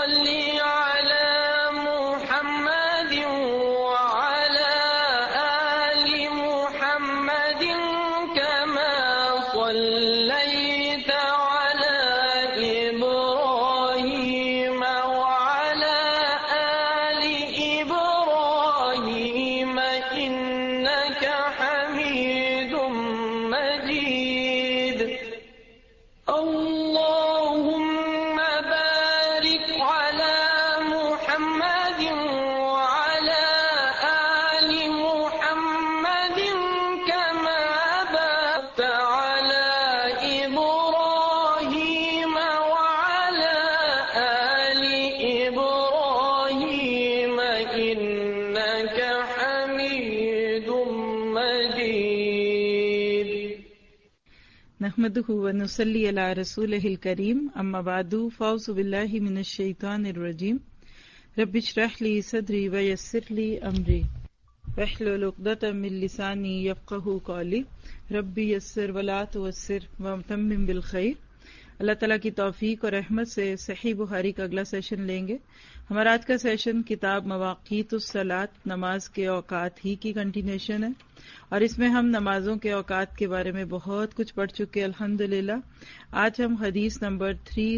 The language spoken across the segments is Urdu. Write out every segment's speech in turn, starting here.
صل على محمد وعلى آل محمد كما صليت على إبراهيم وعلى آل إبراهيم إنك حميد مجيد. اللهم بارك على محمد وعلى آل محمد كما باركت على إبراهيم وعلى آل إبراهيم إنك حميد مجيد. نحمده ونصلي على رسوله الكريم اما بعد فاعوذ بالله من الشيطان الرجيم رب اشرح لي صدري ويسر لي امري واحلل عقدة من لساني يفقهوا قولي رب يسر ولا تعسر وتمم بالخير. اللہ تعالیٰ کی توفیق اور رحمت سے صحیح بخاری کا اگلا سیشن لیں گے. ہمارا آج کا سیشن کتاب مواقیت الصلاۃ نماز کے اوقات ہی کی کنٹینیوشن ہے، اور اس میں ہم نمازوں کے اوقات کے بارے میں بہت کچھ پڑھ چکے الحمدللہ. آج ہم حدیث نمبر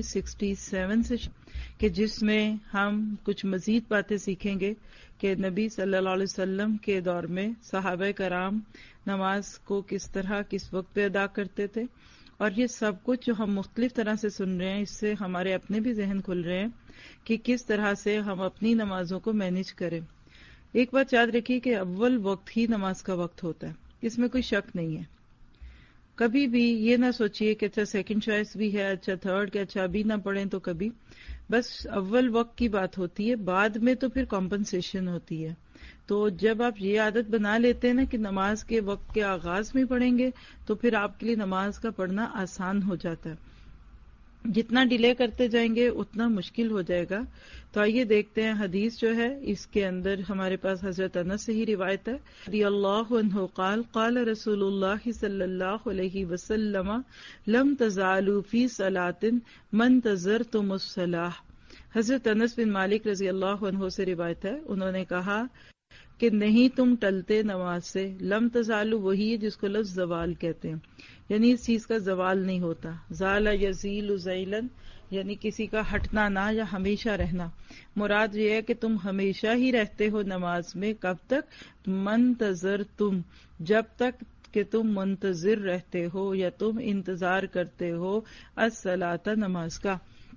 367 سے کہ جس میں ہم کچھ مزید باتیں سیکھیں گے کہ نبی صلی اللہ علیہ وسلم کے دور میں صحابہ کرام نماز کو کس طرح کس وقت پہ ادا کرتے تھے. اور یہ سب کچھ جو ہم مختلف طرح سے سن رہے ہیں، اس سے ہمارے اپنے بھی ذہن کھل رہے ہیں کہ کس طرح سے ہم اپنی نمازوں کو مینیج کریں. ایک بات یاد رکھیے کہ اول وقت ہی نماز کا وقت ہوتا ہے، اس میں کوئی شک نہیں ہے. کبھی بھی یہ نہ سوچئے کہ اچھا سیکنڈ چوائس بھی ہے، اچھا تھرڈ کہ اچھا ابھی نہ پڑھیں تو کبھی. بس اول وقت کی بات ہوتی ہے، بعد میں تو پھر کمپنسیشن ہوتی ہے. تو جب آپ یہ عادت بنا لیتے ہیں نا کہ نماز کے وقت کے آغاز میں پڑھیں گے تو پھر آپ کے لیے نماز کا پڑھنا آسان ہو جاتا ہے. جتنا ڈیلے کرتے جائیں گے اتنا مشکل ہو جائے گا. تو آئیے دیکھتے ہیں حدیث جو ہے اس کے اندر ہمارے پاس حضرت انس سے ہی روایت ہے رضی اللہ عنہ قال قال رسول اللہ صلی اللہ علیہ وسلم لم تزالوا فی صلاۃ من تظرتم الصلاۃ. حضرت انس بن مالک رضی اللہ عنہ سے روایت ہے، انہوں نے کہا کہ نہیں تم ٹلتے نماز سے. لم تزالو وہی ہے جس کو لفظ زوال کہتے ہیں، یعنی اس چیز کا زوال نہیں ہوتا. زال یزیل زیلن یعنی کسی کا ہٹنا نہ یا ہمیشہ رہنا. مراد یہ ہے کہ تم ہمیشہ ہی رہتے ہو نماز میں. کب تک؟ منتظر تم، جب تک کہ تم منتظر رہتے ہو یا تم انتظار کرتے ہو الصلاۃ نماز کا.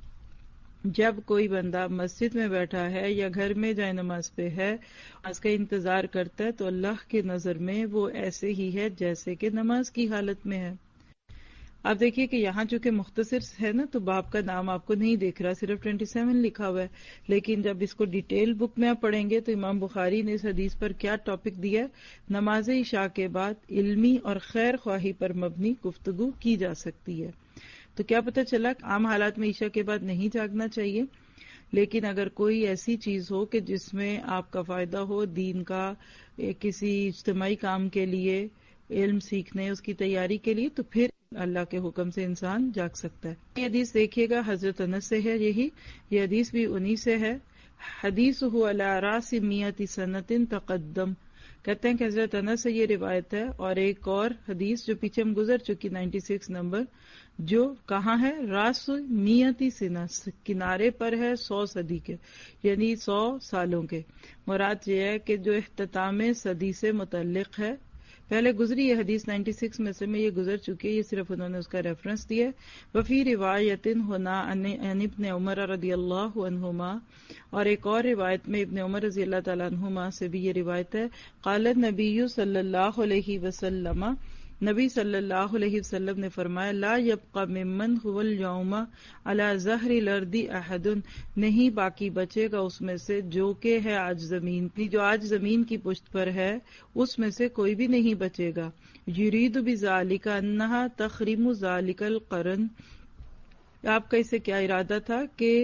جب کوئی بندہ مسجد میں بیٹھا ہے یا گھر میں جائے نماز پہ ہے، نماز کا انتظار کرتا ہے، تو اللہ کی نظر میں وہ ایسے ہی ہے جیسے کہ نماز کی حالت میں ہے. آپ دیکھیے کہ یہاں چونکہ مختصر ہے نا تو باب کا نام آپ کو نہیں دیکھ رہا، صرف 27 لکھا ہوا ہے. لیکن جب اس کو ڈیٹیل بک میں آپ پڑھیں گے تو امام بخاری نے اس حدیث پر کیا ٹاپک دیا ہے. نماز عشاء کے بعد علمی اور خیر خواہی پر مبنی گفتگو کی جا سکتی ہے. تو کیا پتہ چلا عام حالات میں عشاء کے بعد نہیں جاگنا چاہیے، لیکن اگر کوئی ایسی چیز ہو کہ جس میں آپ کا فائدہ ہو دین کا، کسی اجتماعی کام کے لیے، علم سیکھنے، اس کی تیاری کے لیے، تو پھر اللہ کے حکم سے انسان جاگ سکتا ہے. یہ حدیث دیکھیے گا حضرت انس سے ہے، یہ حدیث بھی انہی سے ہے. حدیثہ علی راس 100 سنۃ تقدم. کہتے ہیں کہ حضرت انس سے یہ روایت ہے. اور ایک اور حدیث جو پیچھے ہم گزر چکی 96 نمبر، جو کہاں ہے؟ راس 100 سنہ، کنارے پر ہے 100 صدی کے، یعنی 100 سالوں کے. مراد یہ ہے کہ جو اختتام صدی سے متعلق ہے. پہلے گزری یہ حدیث 96 میں سے یہ گزر چکی ہے، یہ صرف انہوں نے اس کا ریفرنس دیا ہے. وفی روایت ہونا عن ابن عمر رضی اللہ عنہما، اور ایک اور روایت میں ابن عمر رضی اللہ تعالیٰ عنہما سے بھی یہ روایت ہے. قال النبی صلی اللہ علیہ وسلم، نبی صلی اللہ علیہ وسلم نے فرمایا لا یبقى ممن هو اليوم على ظہر الارض احد، نہیں باقی بچے گا اس میں سے جو کہ ہے آج زمین کی، جو آج زمین کی پشت پر ہے اس میں سے کوئی بھی نہیں بچے گا. یرید بذالک انہا تخرم ذالک القرن، آپ کا اس سے کیا ارادہ تھا کہ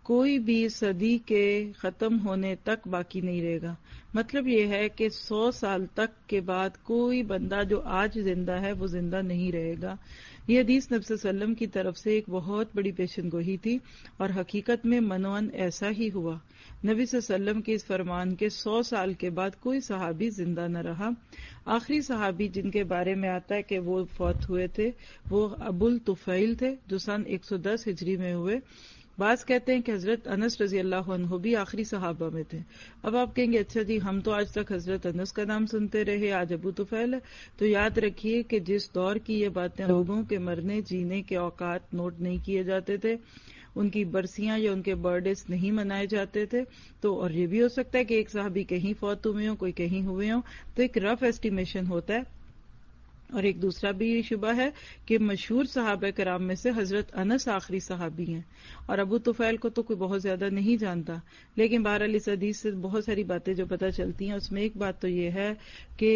کوئی بھی صدی کے ختم ہونے تک باقی نہیں رہے گا. مطلب یہ ہے کہ 100 سال تک کے بعد کوئی بندہ جو آج زندہ ہے وہ زندہ نہیں رہے گا. یہ حدیث نبی صلی اللہ علیہ وسلم کی طرف سے ایک بہت بڑی پیشن گوئی تھی اور حقیقت میں منون ایسا ہی ہوا. نبی صلی اللہ علیہ وسلم کے اس فرمان کے 100 سال کے بعد کوئی صحابی زندہ نہ رہا. آخری صحابی جن کے بارے میں آتا ہے کہ وہ فوت ہوئے تھے وہ ابو الطفیل تھے جو سن 110 ہجری میں ہوئے. بعض کہتے ہیں کہ حضرت انس رضی اللہ عنہ بھی آخری صحابہ میں تھے. اب آپ کہیں گے اچھا جی ہم تو آج تک حضرت انس کا نام سنتے رہے، آج ابو طفیل ہے. تو یاد رکھیے کہ جس دور کی یہ باتیں، لوگوں کے مرنے جینے کے اوقات نوٹ نہیں کیے جاتے تھے، ان کی برسیاں یا ان کے برتھڈیز نہیں منائے جاتے تھے. تو اور یہ بھی ہو سکتا ہے کہ ایک صحابی کہیں فوت ہوئے ہوں، کوئی کہیں ہوئے ہوں، تو ایک رف ایسٹیمیشن ہوتا ہے. اور ایک دوسرا بھی شبہ ہے کہ مشہور صحابہ کرام میں سے حضرت انس آخری صحابی ہیں اور ابو طفیل کو تو کوئی بہت زیادہ نہیں جانتا. لیکن بہرحال اس حدیث سے بہت ساری باتیں جو پتہ چلتی ہیں، اس میں ایک بات تو یہ ہے کہ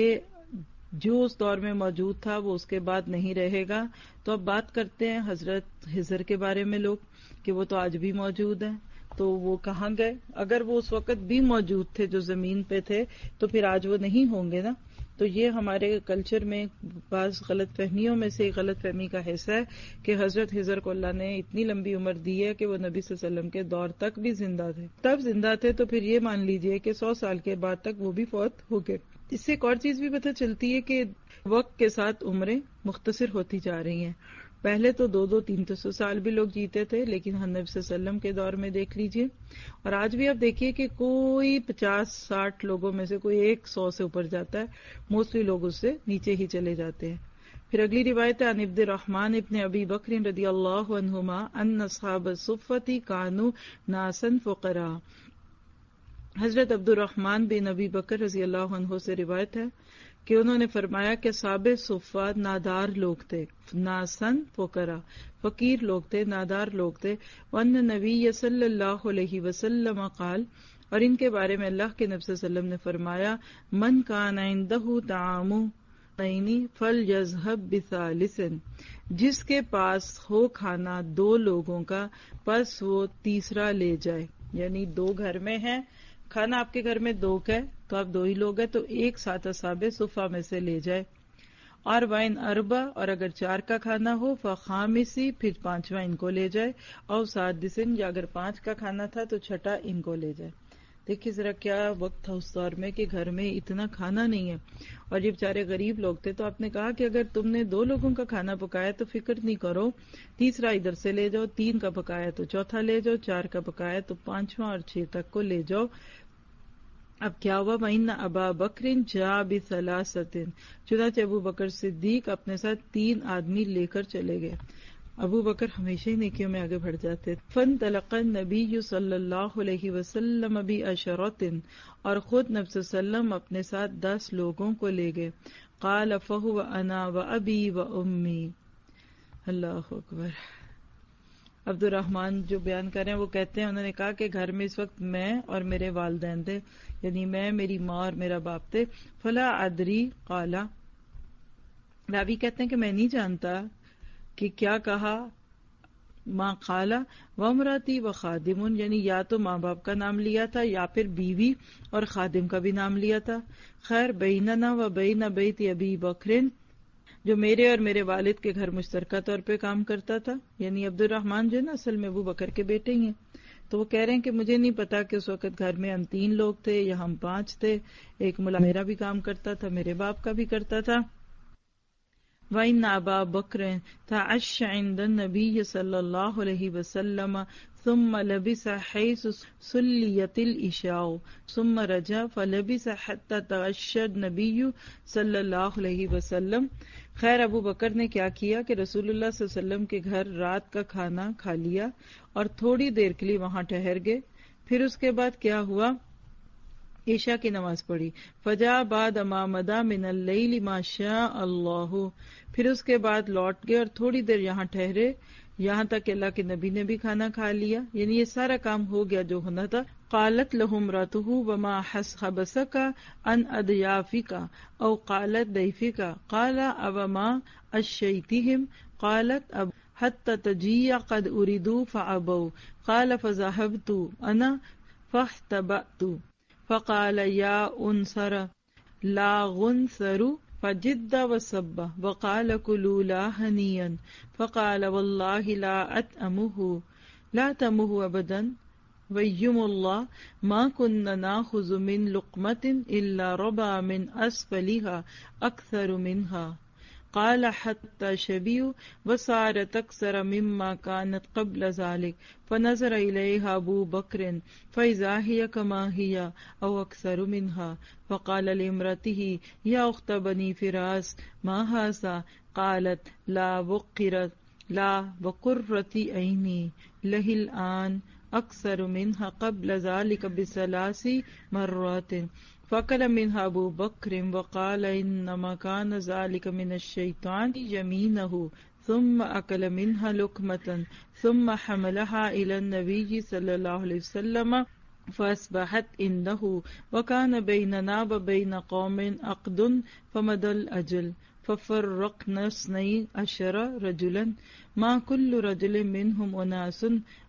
جو اس دور میں موجود تھا وہ اس کے بعد نہیں رہے گا. تو اب بات کرتے ہیں حضرت خضر کے بارے میں لوگ کہ وہ تو آج بھی موجود ہیں. تو وہ کہاں گئے؟ اگر وہ اس وقت بھی موجود تھے جو زمین پہ تھے تو پھر آج وہ نہیں ہوں گے نا. تو یہ ہمارے کلچر میں بعض غلط فہمیوں میں سے غلط فہمی کا حصہ ہے کہ حضرت خضر کو اللہ نے اتنی لمبی عمر دی ہے کہ وہ نبی صلی اللہ علیہ وسلم کے دور تک بھی زندہ تھے. تب زندہ تھے تو پھر یہ مان لیجئے کہ 100 سال کے بعد تک وہ بھی فوت ہو گئے. اس سے ایک اور چیز بھی پتہ چلتی ہے کہ وقت کے ساتھ عمریں مختصر ہوتی جا رہی ہیں. پہلے تو 200-300 سال بھی لوگ جیتے تھے، لیکن ہم نبی صلی اللہ علیہ وسلم کے دور میں دیکھ لیجئے اور آج بھی آپ دیکھیے کہ کوئی 50-60 لوگوں میں سے کوئی ایک 100 سے اوپر جاتا ہے. موسٹلی لوگ اس سے نیچے ہی چلے جاتے ہیں. پھر اگلی روایت ہے عن عبد الرحمن ابن ابی بکر رضی اللہ عنہما ان اصحاب الصفۃ کانوا ناسا فقراء. حضرت عبد الرحمن بن ابی بکر رضی اللہ عنہ سے روایت ہے کہ انہوں نے فرمایا کہ اصحاب صفہ نادار لوگ تھے، ناسن فقراء فقیر لوگ تھے، نادار لوگ تھے. وان نبی صلی اللہ علیہ وسلم قال، اور ان کے بارے میں اللہ کے نبی صلی اللہ علیہ وسلم نے فرمایا من کان عنده طعام فلیذهب بثالث، جس کے پاس ہو کھانا 2 لوگوں کا پس وہ تیسرا لے جائے. یعنی 2 گھر میں ہیں، کھانا آپ کے گھر میں 2 کا ہے تو آپ 2 ہی لوگ ہیں تو ایک ساتھ اصحاب صفہ میں سے لے جائے. اور وائن اربع، اور اگر 4 کا کھانا ہو فخامسی، پھر 5واں ان کو لے جائے. اور سادسن، یا اگر 5 کا کھانا تھا تو 6واں ان کو لے جائے. دیکھیے ذرا کیا وقت تھا اس دور میں کہ گھر میں اتنا کھانا نہیں ہے اور یہ بیچارے غریب لوگ تھے. تو آپ نے کہا کہ اگر تم نے 2 لوگوں کا کھانا پکایا تو فکر نہیں کرو، تیسرا ادھر سے لے جاؤ، 3 کا پکایا تو 4تھا لے جاؤ، 4 کا پکایا تو 5واں اور 6 تک کو لے جاؤ. اب کیا ہوا؟ وَإِنَّ أَبَا بَكْرٍ جَاءَ بِثَلَاثَةٍ، چنانچہ ابو بکر صدیق اپنے ساتھ 3 آدمی لے کر چلے گئے. ابو بکر ہمیشہ ہی نیکیوں میں آگے بڑھ جاتے. فَانْطَلَقَ النَّبِيُّ صلی اللہ علیہ وسلم بِعَشَرَةٍ، اور خود نبی صلی اللہ علیہ وسلم اپنے ساتھ 10 لوگوں کو لے گئے. قَالَ فَهُوَ أَنَا وَأَبِي وَأُمِّي. اللہ اکبر. عبد الرحمن جو بیان کر رہے ہیں وہ کہتے ہیں انہوں نے کہا کہ گھر میں اس وقت میں اور میرے والدین تھے، یعنی میں، میری ماں اور میرا باپ تھے. فلا ادری قالا، راوی کہتے ہیں کہ میں نہیں جانتا کہ کیا کہا. ماں قالا وامراتی و خادمن، یعنی یا تو ماں باپ کا نام لیا تھا یا پھر بیوی اور خادم کا بھی نام لیا تھا. خیر بیننا و بین بیت ابی بکرن، جو میرے اور میرے والد کے گھر مشترکہ طور پہ کام کرتا تھا. یعنی عبد الرحمن جو ہے نا اصل میں ابو بکر کے بیٹے ہی ہیں. تو وہ کہہ رہے ہیں کہ مجھے نہیں پتا کہ اس وقت گھر میں ہم 3 لوگ تھے یا ہم 5 تھے. ایک ملا میرا بھی کام کرتا تھا، میرے باپ کا بھی کرتا تھا. وَإِنَّ أَبَا بَكْرٍ تَعَشَّ عِنْدَ النَّبِيِّ صلی اللہ علیہ وسلم ثم لبس حيث سليت العشاء ثم رجع فلبس حتى تعشى النبي صلی اللہ علیہ وسلم. خیر ابو بکر نے کیا کیا کہ رسول اللہ صلی اللہ علیہ وسلم کے گھر رات کا کھانا کھا لیا اور تھوڑی دیر کے لیے وہاں ٹھہر گئے. پھر اس کے بعد کیا ہوا؟ عشاء کی نماز پڑھی. فجاء بعد ما مضى من الليل ما شاء اللہ، پھر اس کے بعد لوٹ گئے اور تھوڑی دیر یہاں ٹھہرے یہاں تک کہ اللہ کے نبی نے بھی کھانا کھا لیا. یعنی یہ سارا کام ہو گیا جو ہونا تھا. قالت له امرأته وما حبسك عن اضيافك او قالت ضيفك قال او ما اشيتهم قالت اب حتى تجيء قد أريدوا فأبوا قال فذهبت أنا فاحتبأت فقال يا أنصر لا غنثر فجد وسب وقال كلوا لا هنيا فقال والله لا أتأمه لا تمه أبدا ويم الله ما كنا نأخذ من لقمة إلا ربع من أسفلها أكثر منها قال حتى شبعوا وصارت أكثر مما كانت قبل ذلك فنظر إليها أبو بكر فإذا هي كما هي أو أكثر منها فقال لامرأته يا أخت بني فراس ما هذا قالت لا وقرة عيني له الآن أكثر منها قبل ذلك بثلاث مرات فأكل منها أبو بكر وقال إنما كان ذلك من الشيطان يمينه ثم أكل منها لقمة ثم حملها إلى النبي صلى الله عليه وسلم فأصبحت عنده وكان بيننا وبين قوم عقد فمضى الأجل ففرقنا 12 رجلا ما كل رجل منهم أناس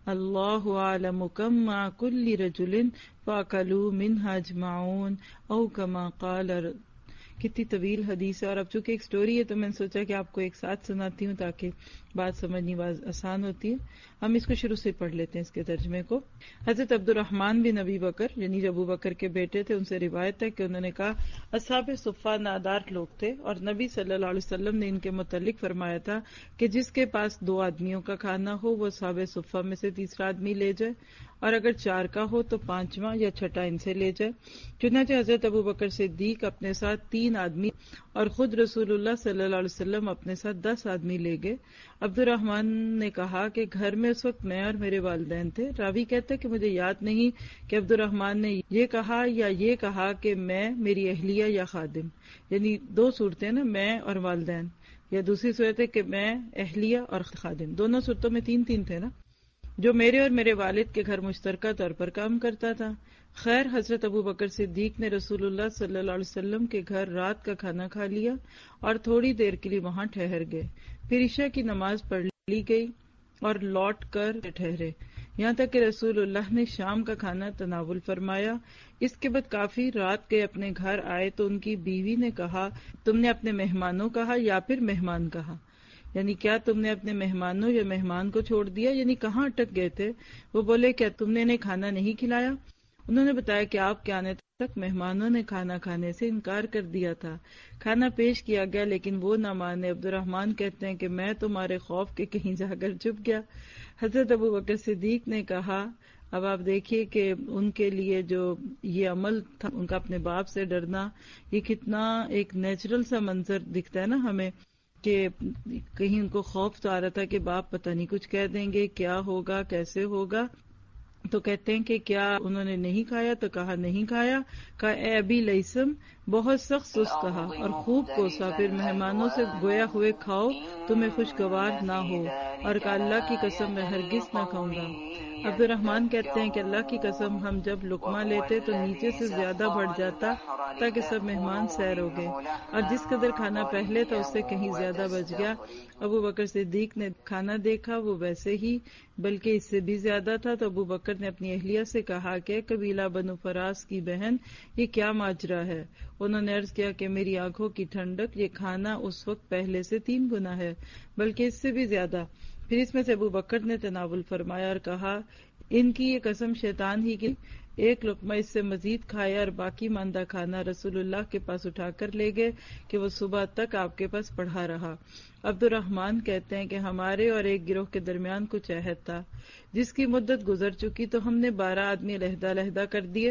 الله أعلم كم مع كل رجل فأكلوا منها أجمعون أو كما قال. کتنی طویل حدیث ہے، اور اب چونکہ ایک سٹوری ہے تو میں نے سوچا کہ آپ کو ایک ساتھ سناتی ہوں تاکہ بات سمجھنی آسان ہوتی ہے. ہم اس کو شروع سے پڑھ لیتے ہیں اس کے ترجمے کو. حضرت عبد الرحمن بن ابی بکر یعنی ابو بکر کے بیٹے تھے، ان سے روایت ہے کہ انہوں نے کہا اصحاب صفہ نادار لوگ تھے اور نبی صلی اللہ علیہ وسلم نے ان کے متعلق فرمایا تھا کہ جس کے پاس 2 آدمیوں کا کھانا ہو وہ اصحاب صفہ میں سے تیسرا آدمی لے جائے، اور اگر 4 کا ہو تو 5واں یا 6واں ان سے لے جائے. چنانچہ حضرت ابو بکر صدیق اپنے ساتھ 3 آدمی اور خود رسول اللہ صلی اللہ علیہ وسلم اپنے ساتھ 10 آدمی لے گئے. عبد الرحمن نے کہا کہ گھر میں اس وقت میں اور میرے والدین تھے. راوی کہتے ہیں کہ مجھے یاد نہیں کہ عبد الرحمن نے یہ کہا یا یہ کہا کہ میں، میری اہلیہ یا خادم، یعنی 2 صورتیں نا، میں اور والدین، یا دوسری صورت ہے کہ میں، اہلیہ اور خادم. دونوں صورتوں میں 3 تھے نا، جو میرے اور میرے والد کے گھر مشترکہ طور پر کام کرتا تھا. خیر، حضرت ابو بکر صدیق نے رسول اللہ صلی اللہ علیہ وسلم کے گھر رات کا کھانا کھا لیا اور تھوڑی دیر کے لیے وہاں ٹھہر گئے. پھر عشاء کی نماز پڑھ لی گئی اور لوٹ کر ٹھہرے یہاں تک کہ رسول اللہ نے شام کا کھانا تناول فرمایا. اس کے بعد کافی رات کے اپنے گھر آئے تو ان کی بیوی نے کہا تم نے اپنے مہمانوں کہا یا پھر مہمان کہا، یعنی کیا تم نے اپنے مہمانوں یا مہمان کو چھوڑ دیا، یعنی کہاں اٹک گئے تھے. وہ بولے کیا تم نے انہیں کھانا نہیں کھلایا؟ انہوں نے بتایا کہ آپ کے آنے تک مہمانوں نے کھانا کھانے سے انکار کر دیا تھا. کھانا پیش کیا گیا لیکن وہ نہ مانے. عبد الرحمن کہتے ہیں کہ میں تمہارے خوف کے کہیں جا کر چھپ گیا. حضرت ابو بکر صدیق نے کہا اب آپ دیکھیے کہ ان کے لیے جو یہ عمل تھا، ان کا اپنے باپ سے ڈرنا، یہ کتنا ایک نیچرل سا منظر دکھتا ہے نا ہمیں، کہ کہیں ان کو خوف تو آ رہا تھا کہ باپ پتہ نہیں کچھ کہہ دیں گے، کیا ہوگا، کیسے ہوگا. تو کہتے ہیں کہ کیا انہوں نے نہیں کھایا؟ تو کہا نہیں کھایا. کہا اے ابی لیثم، بہت سخت سست کہا اور خوب کوسا، پھر مہمانوں سے گویا ہوئے کھاؤ تمہیں خوشگوار نہ ہو، اور کہا اللہ کی قسم میں ہرگز نہ کھاؤں گا. عبد الرحمن کہتے ہیں کہ اللہ کی قسم ہم جب لقمہ لیتے تو نیچے سے زیادہ بڑھ جاتا تاکہ سب مہمان سیر ہو گئے، اور جس قدر کھانا پہلے تھا اس سے کہیں زیادہ بچ گیا. ابو بکر صدیق نے کھانا دیکھا وہ ویسے ہی بلکہ اس سے بھی زیادہ تھا. تو ابو بکر نے اپنی اہلیہ سے کہا کہ قبیلہ بنو فراس کی بہن، یہ کیا ماجرا ہے؟ انہوں نے عرض کیا کہ میری آنکھوں کی ٹھنڈک، یہ کھانا اس وقت پہلے سے 3 گنا ہے، بلکہ اس سے بھی زیادہ. پھر اس میں سے ابو بکر نے تناول فرمایا اور کہا ان کی یہ قسم شیطان ہی کی، ایک لقمہ اس سے مزید کھایا اور باقی ماندہ کھانا رسول اللہ کے پاس اٹھا کر لے گئے کہ وہ صبح تک آپ کے پاس پڑھا رہا. عبد الرحمن کہتے ہیں کہ ہمارے اور ایک گروہ کے درمیان کچھ عہد تھا جس کی مدت گزر چکی، تو ہم نے 12 آدمی علیحدہ علیحدہ کر دیے.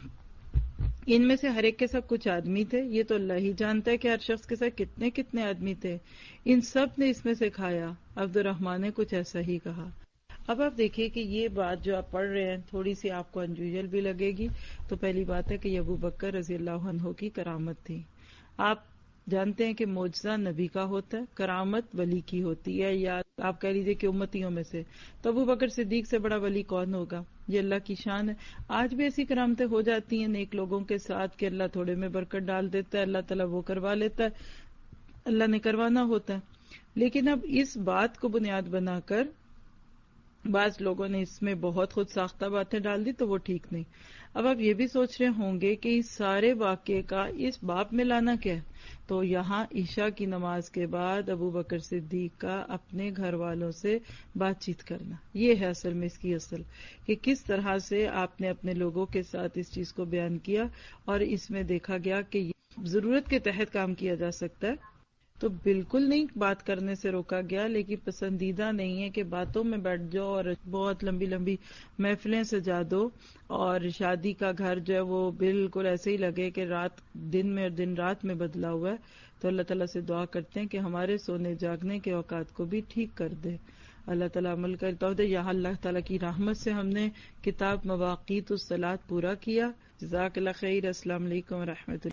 ان میں سے ہر ایک کے ساتھ کچھ آدمی تھے، یہ تو اللہ ہی جانتا ہے کہ ہر شخص کے ساتھ کتنے کتنے آدمی تھے. ان سب نے اس میں سے کھایا. عبد الرحمن نے کچھ ایسا ہی کہا. اب آپ دیکھیے کہ یہ بات جو آپ پڑھ رہے ہیں تھوڑی سی آپ کو انجویل بھی لگے گی. تو پہلی بات ہے کہ یہ ابو بکر رضی اللہ عنہ کی کرامت تھی. آپ جانتے ہیں کہ معجزہ نبی کا ہوتا ہے، کرامت ولی کی ہوتی ہے، یا آپ کہہ لیجیے کہ امتیوں میں سے. تو ابو بکر صدیق سے بڑا ولی کون ہوگا؟ یہ اللہ کی شان ہے. آج بھی ایسی کرامتیں ہو جاتی ہیں نیک لوگوں کے ساتھ کہ اللہ تھوڑے میں برکت ڈال دیتا ہے، اللہ تعالیٰ وہ کروا لیتا ہے، اللہ نے کروانا ہوتا ہے. لیکن اب اس بات کو بنیاد بنا کر بعض لوگوں نے اس میں بہت خود ساختہ باتیں ڈال دی تو وہ ٹھیک نہیں. اب آپ یہ بھی سوچ رہے ہوں گے کہ اس سارے واقعے کا اس باب میں لانا کیا ہے. تو یہاں عشاء کی نماز کے بعد ابو بکر صدیق کا اپنے گھر والوں سے بات چیت کرنا، یہ ہے اصل میں اس کی اصل، کہ کس طرح سے آپ نے اپنے لوگوں کے ساتھ اس چیز کو بیان کیا، اور اس میں دیکھا گیا کہ یہ ضرورت کے تحت کام کیا جا سکتا ہے. تو بالکل نہیں بات کرنے سے روکا گیا، لیکن پسندیدہ نہیں ہے کہ باتوں میں بیٹھ جاؤ اور بہت لمبی لمبی محفلیں سجا دو، اور شادی کا گھر جو ہے وہ بالکل ایسے ہی لگے کہ رات دن میں اور دن رات میں بدلا ہوا ہے. تو اللہ تعالیٰ سے دعا کرتے ہیں کہ ہمارے سونے جاگنے کے اوقات کو بھی ٹھیک کر دے. اللہ تعالیٰ عمل کرتا ہو. یہاں اللہ تعالیٰ کی رحمت سے ہم نے کتاب مواقیت الصلاۃ پورا کیا. جزاک اللہ خیر. السلام علیکم ورحمۃ اللہ.